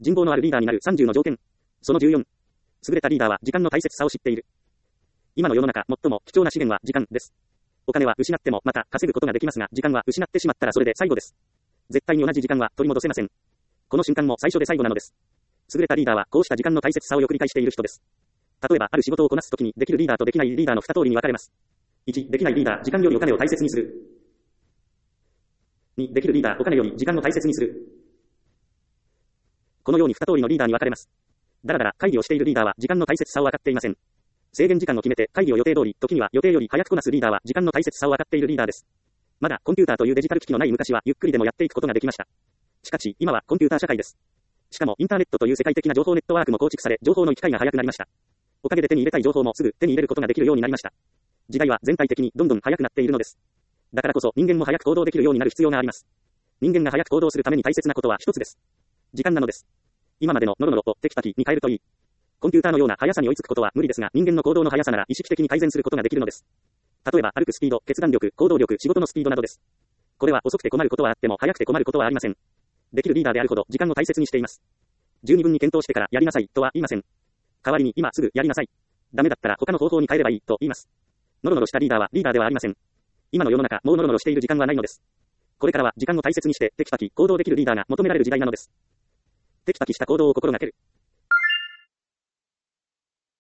人望のあるリーダーになる30の条件。その14。優れたリーダーは時間の大切さを知っている。今の世の中、最も貴重な資源は時間です。お金は失ってもまた稼ぐことができますが、時間は失ってしまったらそれで最後です。絶対に同じ時間は取り戻せません。この瞬間も最初で最後なのです。優れたリーダーはこうした時間の大切さをよく理解している人です。例えば、ある仕事をこなすときに、できるリーダーとできないリーダーの2通りに分かれます。1、できないリーダー、時間よりお金を大切にする。2、できるリーダー、お金より時間を大切にする。このように2通りのリーダーに分かれます。だらだら会議をしているリーダーは時間の大切さを分かっていません。制限時間を決めて会議を予定通り、時には予定より早くこなすリーダーは時間の大切さを分かっているリーダーです。まだコンピューターというデジタル機器のない昔はゆっくりでもやっていくことができました。しかし、今はコンピューター社会です。しかもインターネットという世界的な情報ネットワークも構築され、情報の行き交いが早くなりました。おかげで手に入れたい情報もすぐ手に入れることができるようになりました。時代は全体的にどんどん早くなっているのです。だからこそ人間も早く行動できるようになる必要があります。人間が早く行動するために大切なことは一つです。時間なのです。今までのノロノロをテキパキに変えるといい。コンピューターのような速さに追いつくことは無理ですが、人間の行動の速さなら意識的に改善することができるのです。例えば歩くスピード、決断力、行動力、仕事のスピードなどです。これは遅くて困ることはあっても早くて困ることはありません。できるリーダーであるほど時間を大切にしています。十二分に検討してからやりなさいとは言いません。代わりに今すぐやりなさい。ダメだったら他の方法に変えればいいと言います。ノロノロしたリーダーはリーダーではありません。今の世の中、もうノロノロしている時間はないのです。これからは時間を大切にしてテキパキ行動できるリーダーが求められる時代なのです。テキパキした行動を心がける。